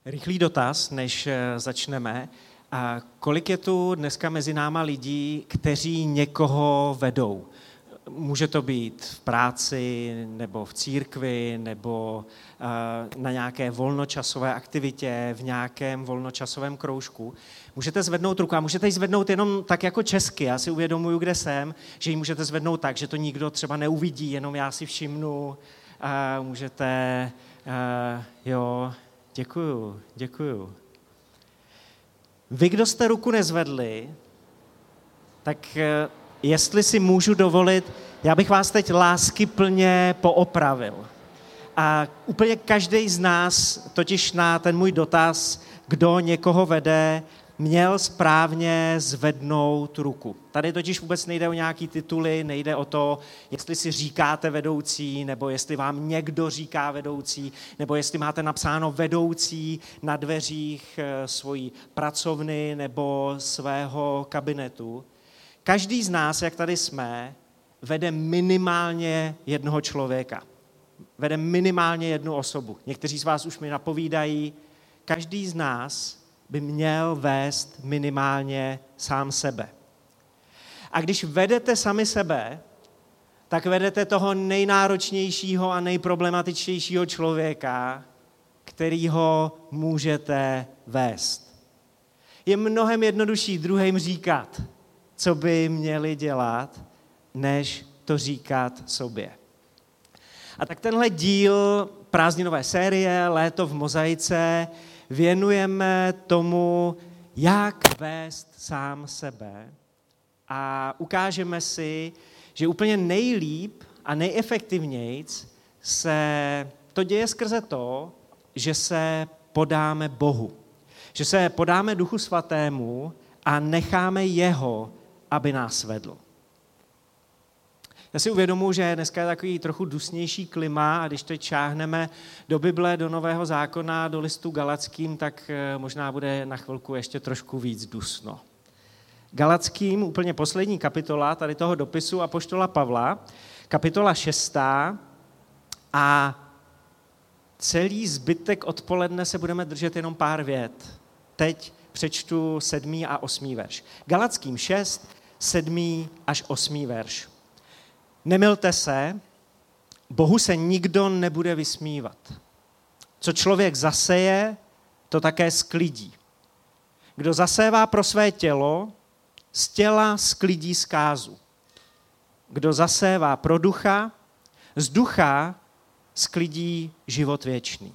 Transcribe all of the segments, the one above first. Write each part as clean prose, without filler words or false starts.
Rychlý dotaz, než začneme. Kolik je tu dneska mezi náma lidí, kteří někoho vedou? Může to být v práci, nebo v církvi, nebo na nějaké volnočasové aktivitě, v nějakém volnočasovém kroužku. Můžete zvednout ruku a můžete ji zvednout jenom tak jako česky. Já si uvědomuju, kde jsem, že ji můžete zvednout tak, že to nikdo třeba neuvidí, jenom já si všimnu. Můžete, jo, děkuju. Vy, kdo jste ruku nezvedli, tak jestli si můžu dovolit, já bych vás teď láskyplně poopravil. A úplně každý z nás, totiž na ten můj dotaz, kdo někoho vede, měl správně zvednout ruku. Tady totiž vůbec nejde o nějaký tituly, nejde o to, jestli si říkáte vedoucí, nebo jestli vám někdo říká vedoucí, nebo jestli máte napsáno vedoucí na dveřích svojí pracovny nebo svého kabinetu. Každý z nás, jak tady jsme, vede minimálně jednoho člověka. Vede minimálně jednu osobu. Někteří z vás už mi napovídají, každý z nás by měl vést minimálně sám sebe. A když vedete sami sebe, tak vedete toho nejnáročnějšího a nejproblematičtějšího člověka, kterýho můžete vést. Je mnohem jednodušší druhým říkat, co by měli dělat, než to říkat sobě. A tak tenhle díl prázdninové série Léto v mozaice věnujeme tomu, jak vést sám sebe a ukážeme si, že úplně nejlíp a nejefektivnějc se to děje skrze to, že se podáme Bohu. Že se podáme Duchu Svatému a necháme jeho, aby nás vedl. Já si uvědomuji, že dneska je takový trochu dusnější klima a když teď šáhneme do Bible, do Nového zákona, do listu Galackým, tak možná bude na chvilku ještě trošku víc dusno. Galackým, úplně poslední kapitola tady toho dopisu apoštola Pavla, kapitola 6. A celý zbytek odpoledne se budeme držet jenom pár vět. Teď přečtu 7. a 8. verš. Galackým 6, 7. až 8. verš. Nemylte se, Bohu se nikdo nebude vysmívat. Co člověk zaseje, to také sklidí. Kdo zasévá pro své tělo, z těla sklidí zkázu. Kdo zasévá pro ducha, z ducha sklidí život věčný.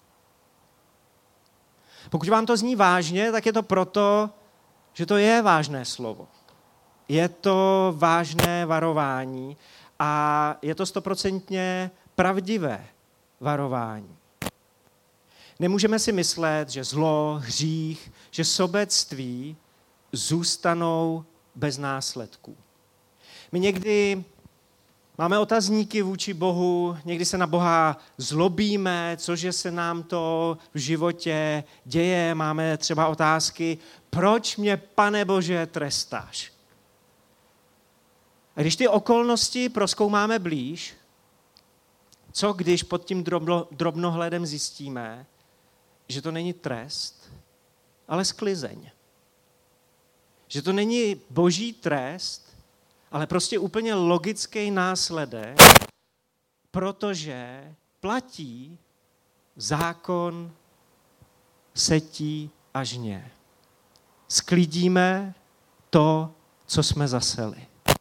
Pokud vám to zní vážně, tak je to proto, že to je vážné slovo. Je to vážné varování a je to 100% pravdivé varování. Nemůžeme si myslet, že zlo, hřích, že sobectví zůstanou bez následků. My někdy máme otazníky vůči Bohu, někdy se na Boha zlobíme, cože se nám to v životě děje. Máme třeba otázky, proč mě, Pane Bože, trestáš? A když ty okolnosti prozkoumáme blíž, co když pod tím drobnohledem zjistíme, že to není trest, ale sklizeň. Že to není boží trest, ale prostě úplně logický následek, protože platí zákon setí a žně. Sklidíme to, co jsme zaseli.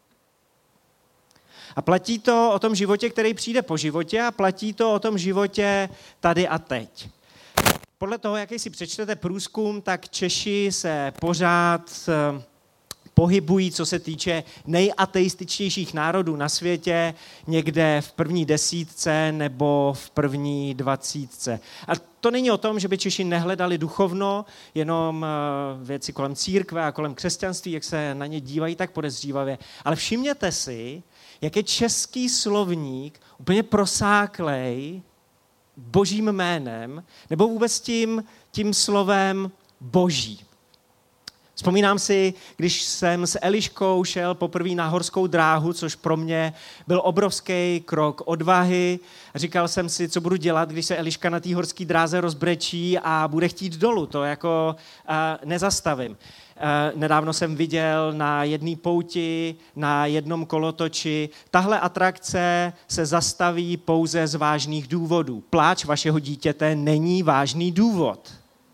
A platí to o tom životě, který přijde po životě a platí to o tom životě tady a teď. Podle toho, jaký si přečtete průzkum, tak Češi se pořád pohybují, co se týče nejateističtějších národů na světě, někde v první 10 nebo v první 20. A to není o tom, že by Češi nehledali duchovno, jenom věci kolem církve a kolem křesťanství, jak se na ně dívají tak podezřívavě. Ale všimněte si, jak je český slovník úplně prosáklej božím jménem, nebo vůbec tím slovem boží. Vzpomínám si, když jsem s Eliškou šel poprvé na horskou dráhu, což pro mě byl obrovský krok odvahy. Říkal jsem si, co budu dělat, když se Eliška na té horské dráze rozbrečí a bude chtít dolů. To jako nezastavím. Nedávno jsem viděl na jedné pouti, na jednom kolotoči. Tahle atrakce se zastaví pouze z vážných důvodů. Pláč vašeho dítěte není vážný důvod.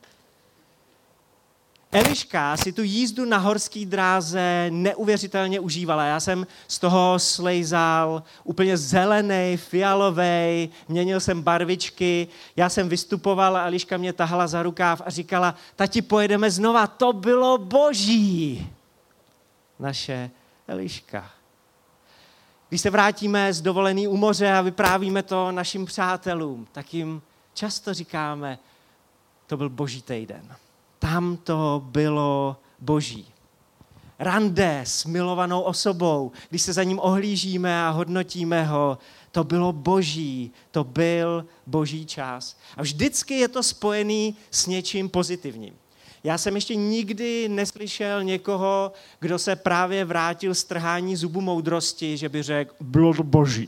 Eliška si tu jízdu na horské dráze neuvěřitelně užívala. Já jsem z toho slejzal úplně zelený, fialovej, měnil jsem barvičky, já jsem vystupoval a Eliška mě tahala za rukáv a říkala, tati, pojedeme znova, to bylo boží. Naše Eliška. Když se vrátíme z dovolený u moře a vyprávíme to našim přátelům, tak jim často říkáme, to byl boží týden. Tam to bylo boží. Rande s milovanou osobou, když se za ním ohlížíme a hodnotíme ho, to bylo boží, to byl boží čas. A vždycky je to spojený s něčím pozitivním. Já jsem ještě nikdy neslyšel někoho, kdo se právě vrátil z trhání zubu moudrosti, že by řekl, bylo to boží.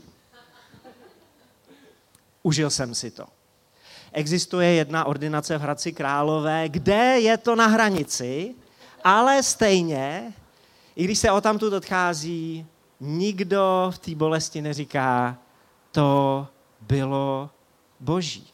Užil jsem si to. Existuje jedna ordinace v Hradci Králové, kde je to na hranici, ale stejně, i když se odtamtud odchází, nikdo v té bolesti neříká, to bylo boží.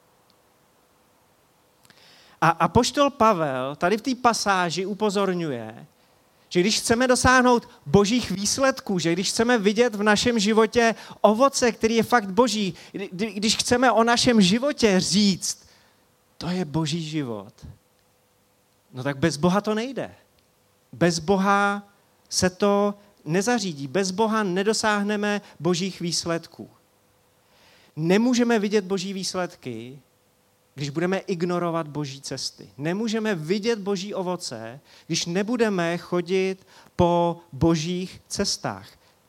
A apoštol Pavel tady v té pasáži upozorňuje, že když chceme dosáhnout božích výsledků, že když chceme vidět v našem životě ovoce, který je fakt boží, když chceme o našem životě říct, to je boží život, no tak bez Boha to nejde. Bez Boha se to nezařídí. Bez Boha nedosáhneme božích výsledků. Nemůžeme vidět boží výsledky, když budeme ignorovat boží cesty. Nemůžeme vidět boží ovoce, když nebudeme chodit po božích cestách.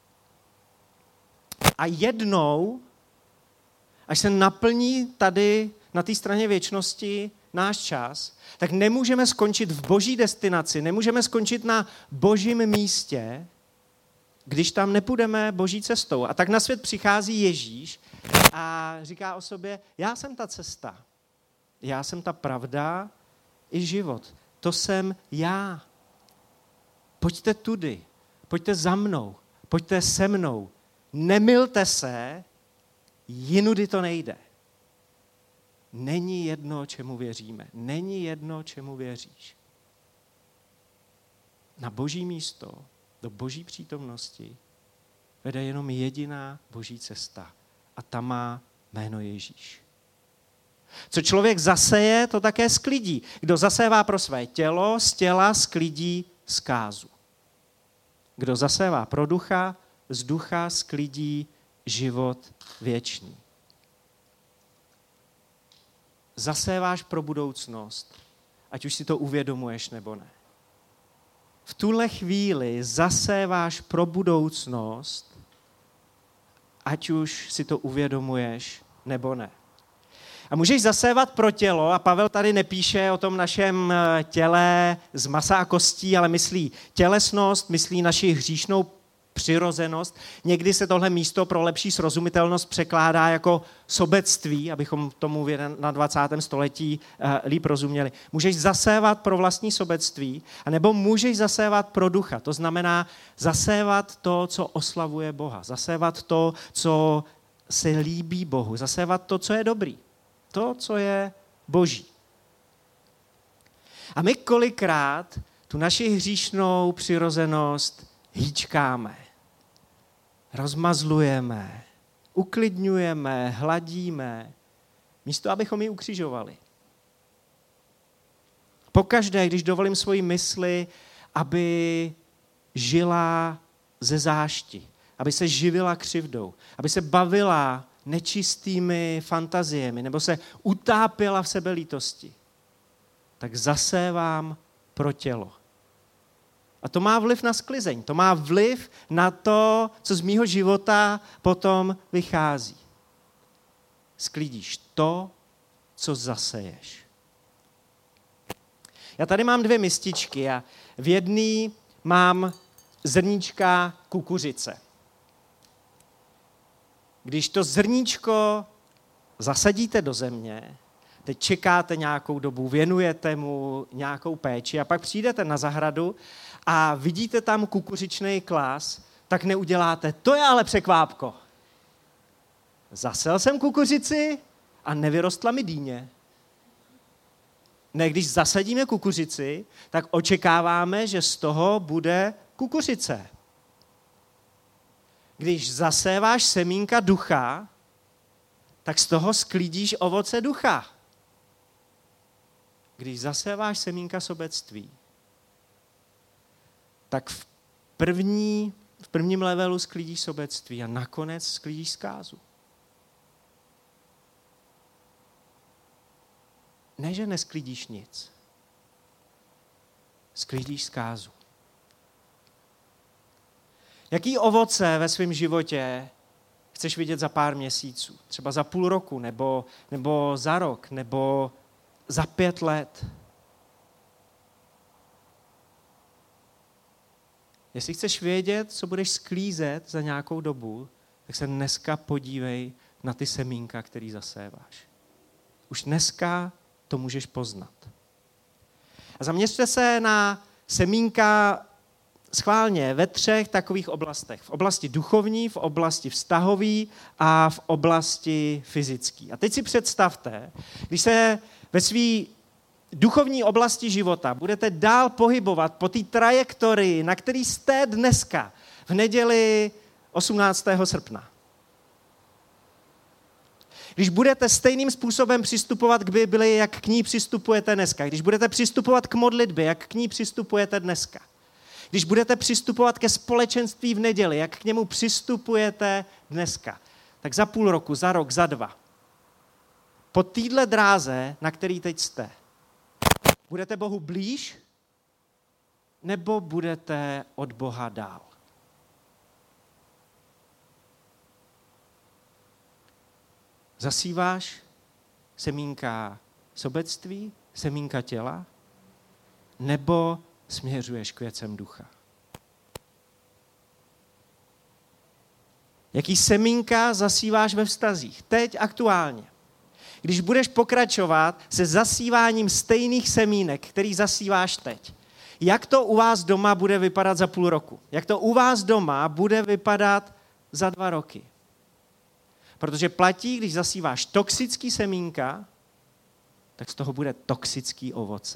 A jednou, až se naplní tady na té straně věčnosti náš čas, tak nemůžeme skončit v boží destinaci, nemůžeme skončit na božím místě, když tam nepůjdeme boží cestou. A tak na svět přichází Ježíš a říká o sobě, já jsem ta cesta. Já jsem ta pravda i život. To jsem já. Pojďte tudy, pojďte za mnou, pojďte se mnou. Nemilte se, jinudy to nejde. Není jedno, čemu věříme. Není jedno, čemu věříš. Na boží místo, do boží přítomnosti vede jenom jediná boží cesta. A ta má jméno Ježíš. Co člověk zaseje, to také sklidí. Kdo zasévá pro své tělo, z těla sklidí zkázu. Kdo zasévá pro ducha, z ducha sklidí život věčný. Zaséváš pro budoucnost, ať už si to uvědomuješ nebo ne. V tuhle chvíli zaséváš pro budoucnost, ať už si to uvědomuješ nebo ne. A můžeš zasévat pro tělo, a Pavel tady nepíše o tom našem těle z masa a kostí, ale myslí tělesnost, myslí naši hříšnou přirozenost. Někdy se tohle místo pro lepší srozumitelnost překládá jako sobectví, abychom tomu na 20. století líp rozuměli. Můžeš zasévat pro vlastní sobectví, anebo můžeš zasévat pro ducha. To znamená zasévat to, co oslavuje Boha. Zasévat to, co se líbí Bohu. Zasévat to, co je dobrý. To, co je boží. A my kolikrát tu naši hříšnou přirozenost hýčkáme, rozmazlujeme, uklidňujeme, hladíme, místo abychom ji ukřižovali. Pokaždé, když dovolím svoji mysli, aby žila ze zášti, aby se živila křivdou, aby se bavila nečistými fantaziemi nebo se utápěla v sebelítosti, tak zasévám pro tělo. A to má vliv na sklizeň, to má vliv na to, co z mýho života potom vychází. Sklidíš to, co zaseješ. Já tady mám 2 mističky a v jedné mám zrníčka kukuřice. Když to zrníčko zasadíte do země, teď čekáte nějakou dobu, věnujete mu nějakou péči a pak přijdete na zahradu a vidíte tam kukuřičný klas, tak neuděláte, to je ale překvápko. Zasel jsem kukuřici a nevyrostla mi dýně. Ne, když zasadíme kukuřici, tak očekáváme, že z toho bude kukuřice. Když zaséváš semínka ducha, tak z toho sklidíš ovoce ducha. Když zaséváš semínka sobectví, tak v prvním levelu sklidíš sobectví a nakonec sklidíš zkázu. Ne, že nesklidíš nic. Sklidíš zkázu. Jaký ovoce ve svém životě chceš vidět za pár měsíců? Třeba za půl roku, nebo za rok, nebo za 5 let? Jestli chceš vědět, co budeš sklízet za nějakou dobu, tak se dneska podívej na ty semínka, který zaséváš. Už dneska to můžeš poznat. A zaměřte se na semínka schválně ve 3 takových oblastech. V oblasti duchovní, v oblasti vztahový a v oblasti fyzický. A teď si představte, když se ve své duchovní oblasti života budete dál pohybovat po té trajektorii, na který jste dneska, v neděli 18. srpna. Když budete stejným způsobem přistupovat k Bibli, jak k ní přistupujete dneska. Když budete přistupovat k modlitbě, jak k ní přistupujete dneska. Když budete přistupovat ke společenství v neděli, jak k němu přistupujete dneska. Tak za půl roku, za rok, za 2. Po téhle dráze, na který teď jste, budete Bohu blíž, nebo budete od Boha dál? Zasíváš semínka sobectví, semínka těla, nebo směřuješ k věcem ducha? Jaký semínka zasíváš ve vztazích? Teď aktuálně. Když budeš pokračovat se zasíváním stejných semínek, který zasíváš teď, jak to u vás doma bude vypadat za půl roku? Jak to u vás doma bude vypadat za 2 roky? Protože platí, když zasíváš toxický semínka, tak z toho bude toxický ovoce.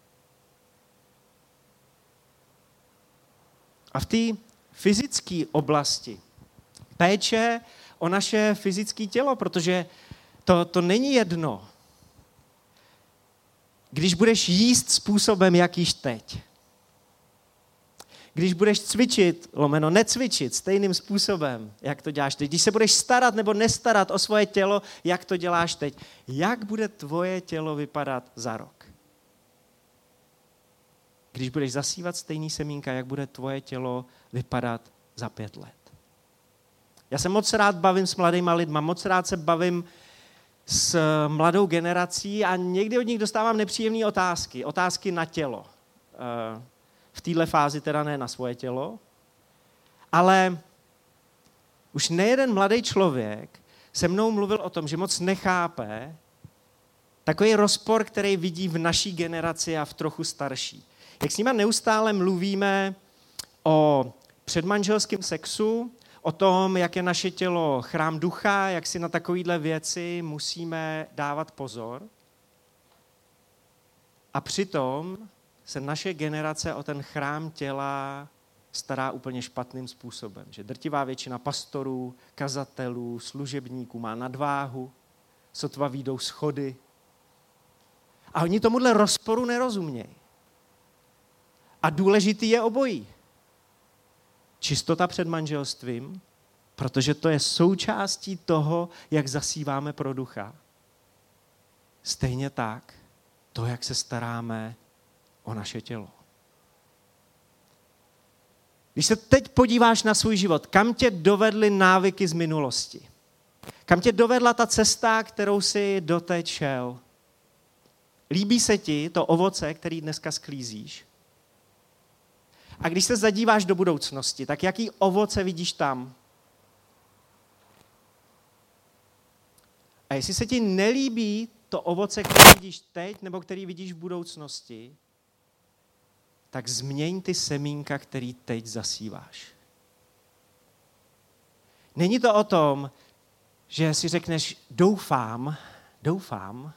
A v té fyzické oblasti péče o naše fyzické tělo, protože to není jedno. Když budeš jíst způsobem, jak jíš teď, když budeš cvičit, lomeno necvičit stejným způsobem, jak to děláš teď, když se budeš starat nebo nestarat o svoje tělo, jak to děláš teď, jak bude tvoje tělo vypadat za rok? Když budeš zasívat stejný semínka, jak bude tvoje tělo vypadat za 5 let? Já se moc rád bavím s mladýma lidma, moc rád se bavím s mladou generací a někdy od nich dostávám nepříjemné otázky. Otázky na tělo. V téhle fázi teda ne na svoje tělo, ale už nejeden mladý člověk se mnou mluvil o tom, že moc nechápe takový rozpor, který vidí v naší generaci a v trochu starší. Jak s nima neustále mluvíme o předmanželském sexu, o tom, jak je naše tělo chrám ducha, jak si na takovéhle věci musíme dávat pozor. A přitom se naše generace o ten chrám těla stará úplně špatným způsobem. Že drtivá většina pastorů, kazatelů, služebníků má nadváhu, sotva vyjdou schody. A oni tomuhle rozporu nerozumějí. A důležitý je obojí. Čistota před manželstvím, protože to je součástí toho, jak zasíváme pro ducha. Stejně tak to, jak se staráme o naše tělo. Když se teď podíváš na svůj život, kam tě dovedly návyky z minulosti? Kam tě dovedla ta cesta, kterou jsi doteď šel? Líbí se ti to ovoce, který dneska sklízíš? A když se zadíváš do budoucnosti, tak jaký ovoce vidíš tam? A jestli se ti nelíbí to ovoce, který vidíš teď nebo který vidíš v budoucnosti, tak změň ty semínka, který teď zasíváš. Není to o tom, že si řekneš, doufám,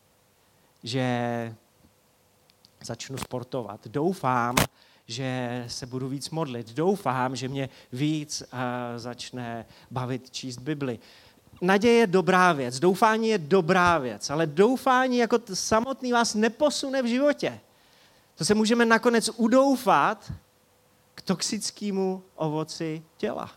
že začnu sportovat, doufám, že se budu víc modlit, doufám, že mě víc začne bavit číst Bibli. Naděje je dobrá věc, doufání je dobrá věc, ale doufání jako samotný vás neposune v životě. To se můžeme nakonec udoufat k toxickému ovoci těla.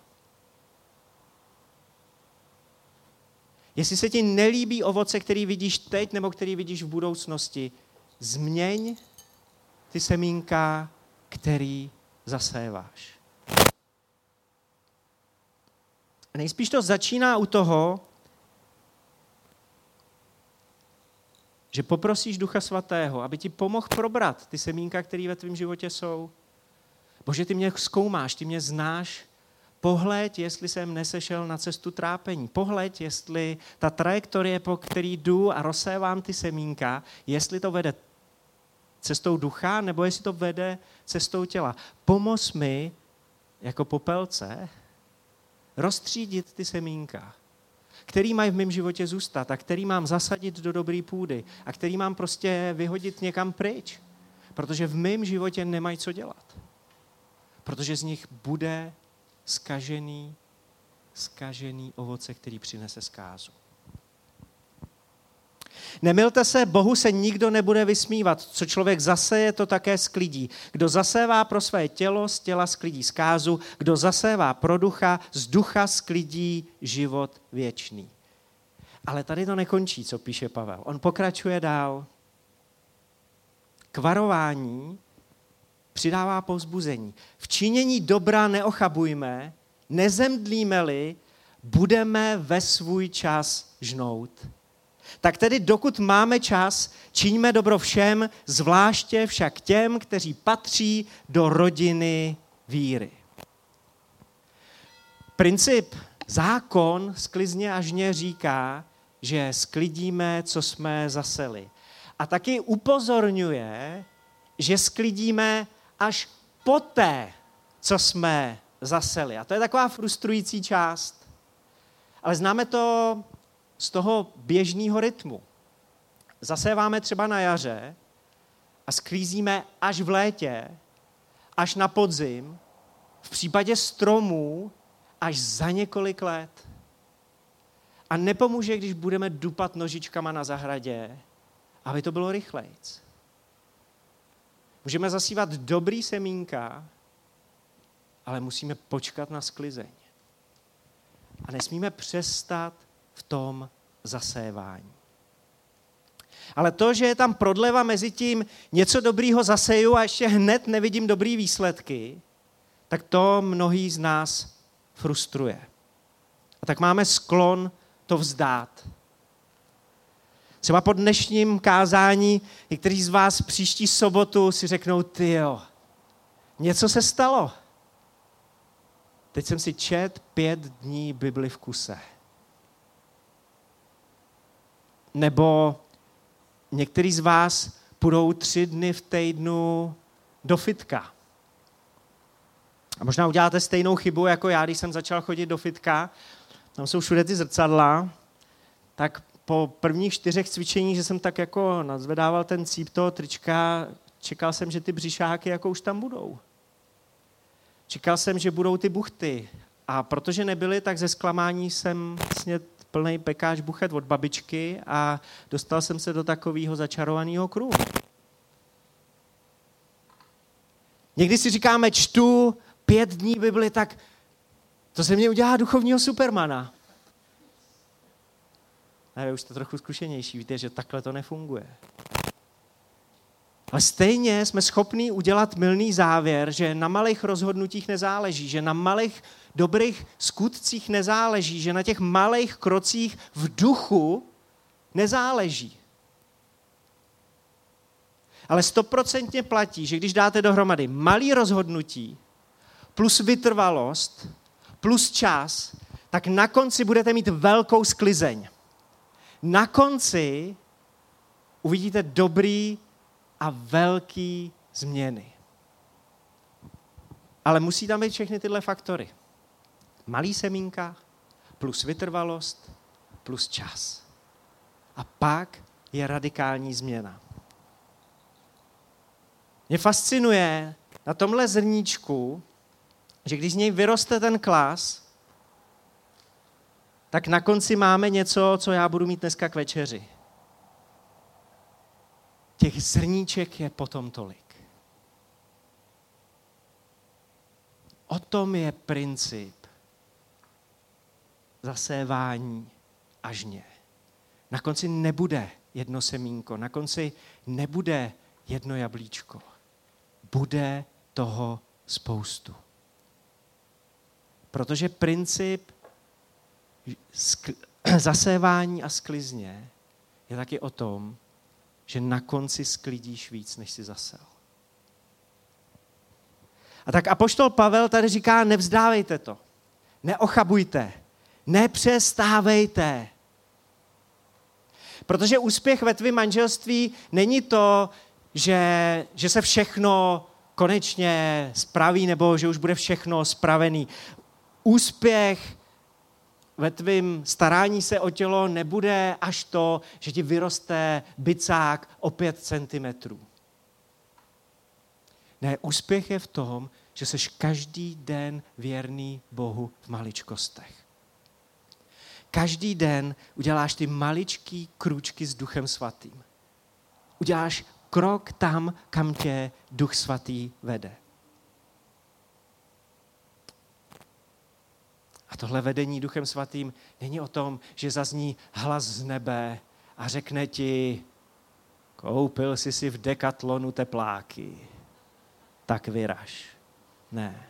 Jestli se ti nelíbí ovoce, který vidíš teď nebo který vidíš v budoucnosti, změň ty semínka, který zaséváš. Nejspíš to začíná u toho, že poprosíš Ducha Svatého, aby ti pomohl probrat ty semínka, které ve tvém životě jsou. Bože, ty mě zkoumáš, ty mě znáš. Pohleď, jestli jsem nesešel na cestu trápení. Pohleď, jestli ta trajektorie, po který jdu a rozsévám ty semínka, jestli to vede cestou ducha, nebo jestli to vede cestou těla. Pomoz mi jako popelce rozstřídit ty semínka, který mají v mém životě zůstat a který mám zasadit do dobré půdy a který mám prostě vyhodit někam pryč, protože v mém životě nemají co dělat. Protože z nich bude zkažený ovoce, který přinese zkázu. Nemilte se, Bohu se nikdo nebude vysmívat. Co člověk zaseje, to také sklidí. Kdo zasévá pro své tělo, z těla sklidí zkázu. Kdo zasévá pro ducha, z ducha sklidí život věčný. Ale tady to nekončí, co píše Pavel. On pokračuje dál. K varování přidává povzbuzení. V činění dobra neochabujme, nezemdlíme-li, budeme ve svůj čas žnout. Tak tedy dokud máme čas, čiňme dobro všem, zvláště však těm, kteří patří do rodiny víry. Princip zákon sklizně a žně říká, že sklidíme, co jsme zaseli. A taky upozorňuje, že sklidíme až poté, co jsme zaseli. A to je taková frustrující část. Ale známe to z toho běžného rytmu. Zaséváme třeba na jaře a sklízíme až v létě, až na podzim, v případě stromů až za několik let. A nepomůže, když budeme dupat nožičkama na zahradě, aby to bylo rychlejc. Můžeme zasívat dobrý semínka, ale musíme počkat na sklizeň. A nesmíme přestat v tom zasévání. Ale to, že je tam prodleva mezi tím, něco dobrýho zaseju a ještě hned nevidím dobrý výsledky, tak to mnohý z nás frustruje. A tak máme sklon to vzdát. Třeba po dnešním kázání někteří z vás příští sobotu si řeknou, tyjo, něco se stalo. Teď jsem si čet 5 dní Bibli v kuse. Nebo někteří z vás půjdou 3 dny v týdnu do fitka. A možná uděláte stejnou chybu jako já, když jsem začal chodit do fitka. Tam jsou všude ty zrcadla. Tak po prvních 4 cvičeních, že jsem tak jako nadzvedával ten cíp toho trička, čekal jsem, že ty břišáky jako už tam budou. Čekal jsem, že budou ty buchty. A protože nebyly, tak ze zklamání jsem snědl plnej pekáč buchet od babičky a dostal jsem se do takového začarovaného kruhu. Někdy si říkáme, čtu 5 dní Bibli, tak to se mě udělá duchovního supermana. Ne, vy už jste trochu zkušenější, víte, že takhle to nefunguje. Ale stejně jsme schopní udělat mylný závěr, že na malých rozhodnutích nezáleží, že na malých dobrých skutcích nezáleží, že na těch malých krocích v duchu nezáleží. Ale 100% platí, že když dáte dohromady malý rozhodnutí plus vytrvalost plus čas, tak na konci budete mít velkou sklizeň. Na konci uvidíte dobrý a velký změny. Ale musí tam být všechny tyhle faktory. Malý semínka plus vytrvalost plus čas. A pak je radikální změna. Mě fascinuje na tomhle zrníčku, že když z něj vyroste ten klas, tak na konci máme něco, co já budu mít dneska k večeři. Těch zrníček je potom tolik. O tom je princip zasévání a žně. Na konci nebude jedno semínko, na konci nebude jedno jablíčko. Bude toho spoustu. Protože princip zasévání a sklizně je taky o tom, že na konci sklidíš víc, než si zasel. A tak apoštol Pavel tady říká, nevzdávejte to, neochabujte, nepřestávejte. Protože úspěch ve tvém manželství není to, že se všechno konečně spraví, nebo že už bude všechno spravený. Úspěch ve tvém starání se o tělo nebude až to, že ti vyroste bicák o 5 centimetrů. Ne, úspěch je v tom, že seš každý den věrný Bohu v maličkostech. Každý den uděláš ty maličký krůčky s Duchem Svatým. Uděláš krok tam, kam tě Duch Svatý vede. A tohle vedení Duchem Svatým není o tom, že zazní hlas z nebe a řekne ti, koupil jsi si v Decathlonu tepláky, tak vyraž. Ne.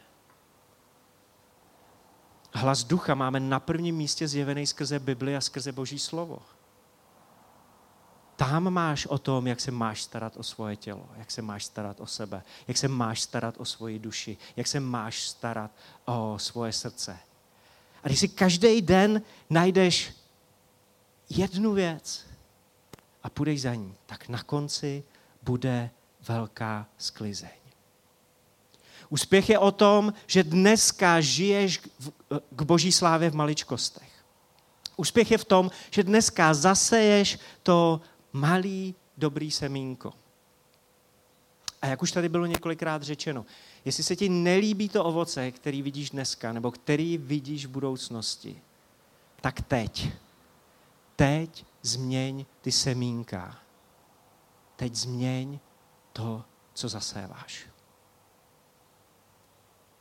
Hlas Ducha máme na prvním místě zjevený skrze Bibli a skrze Boží slovo. Tam máš o tom, jak se máš starat o svoje tělo, jak se máš starat o sebe, jak se máš starat o svoji duši, jak se máš starat o svoje srdce. A když si každý den najdeš jednu věc a půjdeš za ní, tak na konci bude velká sklizeň. Úspěch je o tom, že dneska žiješ k Boží slávě v maličkostech. Úspěch je v tom, že dneska zaseješ to malý dobrý semínko. A jak už tady bylo několikrát řečeno, jestli se ti nelíbí to ovoce, který vidíš dneska, nebo který vidíš v budoucnosti, tak teď změň ty semínka. Teď změň to, co zaséváš.